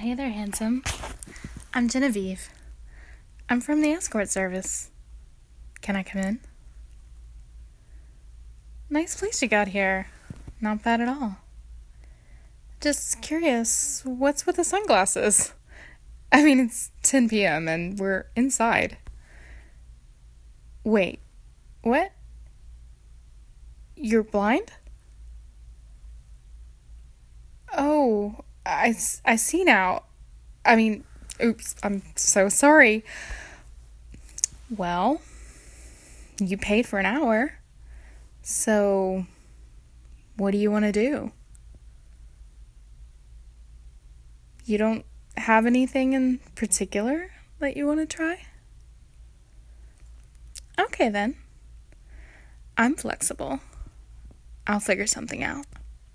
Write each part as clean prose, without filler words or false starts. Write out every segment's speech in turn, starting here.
Hey there, handsome. I'm Genevieve. I'm from the escort service. Can I come in? Nice place you got here. Not bad at all. Just curious, what's with the sunglasses? I mean, it's 10 p.m. and we're inside. Wait, what? You're blind? Oh, I see now. I mean, oops, I'm so sorry. Well, you paid for an hour. So, what do you want to do? You don't have anything in particular that you want to try? Okay, then. I'm flexible. I'll figure something out.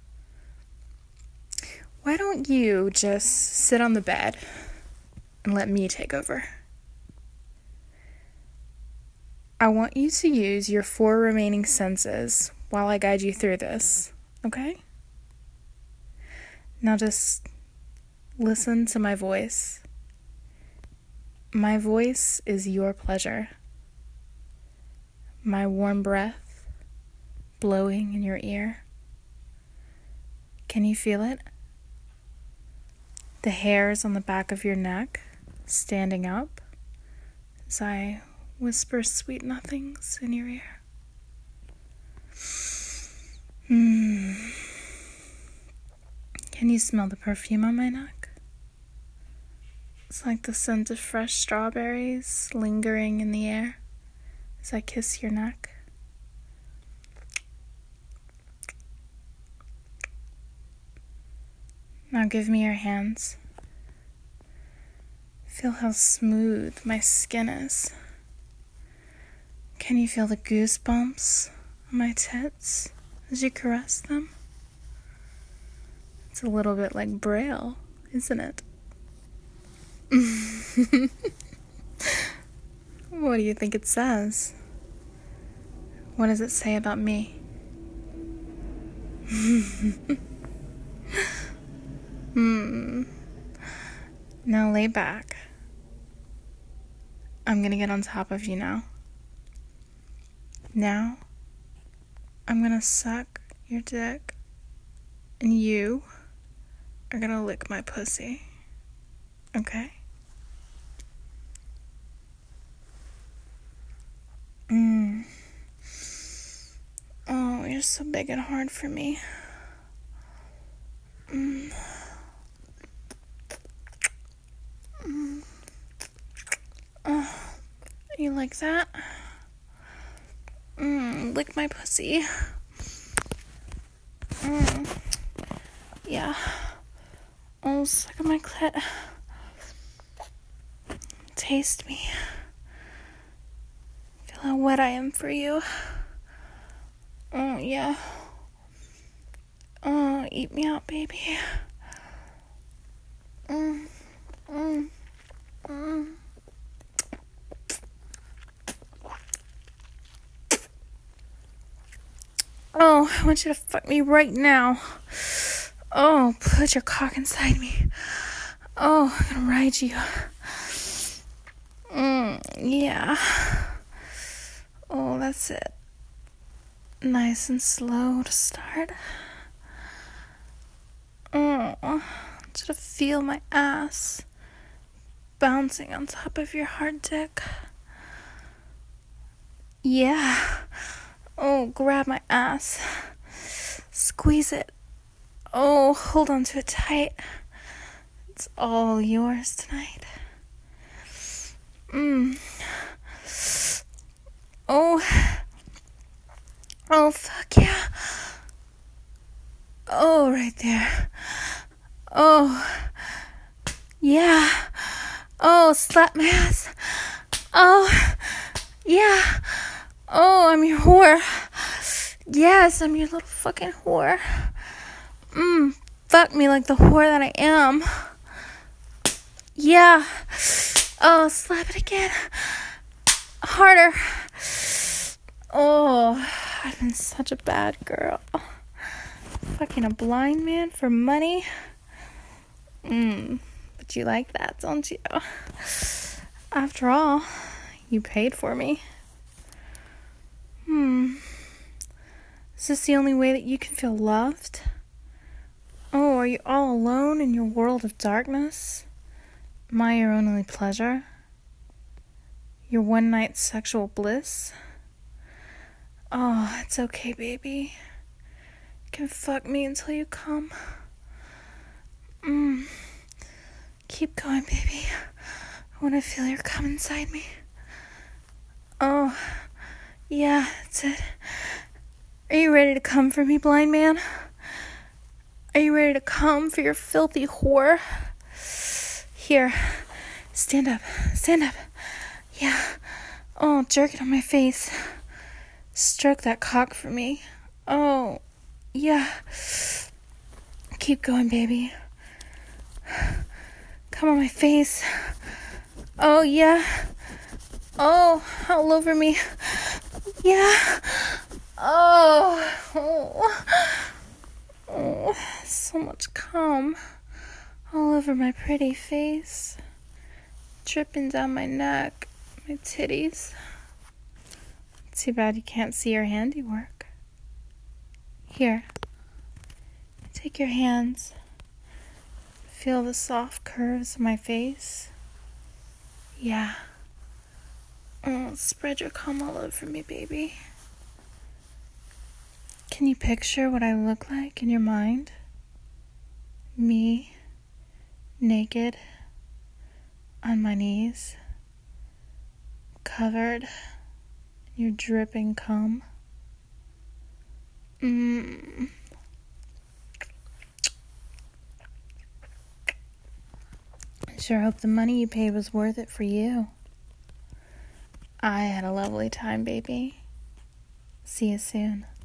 Why don't you just sit on the bed and let me take over? I want you to use your 4 remaining senses while I guide you through this, okay? Now just listen to my voice. My voice is your pleasure. My warm breath blowing in your ear. Can you feel it? The hairs on the back of your neck standing up as I whisper sweet nothings in your ear. Can you smell the perfume on my neck? It's like the scent of fresh strawberries lingering in the air as I kiss your neck. Now give me your hands. Feel how smooth my skin is. Can you feel the goosebumps on my tits as you caress them? It's a little bit like Braille, isn't it? What do you think it says? What does it say about me? Now lay back. I'm gonna get on top of you now. Now, I'm gonna suck your dick, and you are gonna lick my pussy. Okay? Oh, you're so big and hard for me. Oh, you like that? Lick my pussy. Yeah. Oh, suck on my clit. Taste me. Feel how wet I am for you. Oh, yeah. Oh, eat me out, baby. Oh, I want you to fuck me right now. Oh, put your cock inside me. Oh, I'm gonna ride you. Yeah. Oh, that's it. Nice and slow to start. I want you to feel my ass bouncing on top of your hard dick. Yeah. Oh, grab my ass. Squeeze it. Oh, hold on to it tight. It's all yours tonight. Oh, fuck yeah. Oh, right there. Oh, yeah. Oh, slap my ass. Oh, yeah. Oh, I'm your whore. Yes, I'm your little fucking whore. Fuck me like the whore that I am. Yeah. Oh, slap it again. Harder. Oh, I've been such a bad girl. Fucking a blind man for money. But bet you like that, don't you? After all, you paid for me. Is this the only way that you can feel loved? Oh, are you all alone in your world of darkness? Am I your only pleasure? Your one-night sexual bliss? Oh, it's okay, baby. You can fuck me until you come. Keep going, baby. I want to feel your cum inside me. Oh, yeah, that's it. Are you ready to come for me, blind man? Are you ready to come for your filthy whore? Here, stand up. Yeah. Oh, jerk it on my face. Stroke that cock for me. Oh, yeah. Keep going, baby. Come on my face. Oh, yeah. Oh, all over me. Yeah. Oh, so much cum all over my pretty face, dripping down my neck, my titties. Too bad you can't see your handiwork. Here, take your hands. Feel the soft curves of my face. Yeah. Oh, spread your cum all over me, baby. Can you picture what I look like in your mind? Me, naked, on my knees, covered in your dripping cum. I sure hope the money you paid was worth it for you. I had a lovely time, baby. See you soon.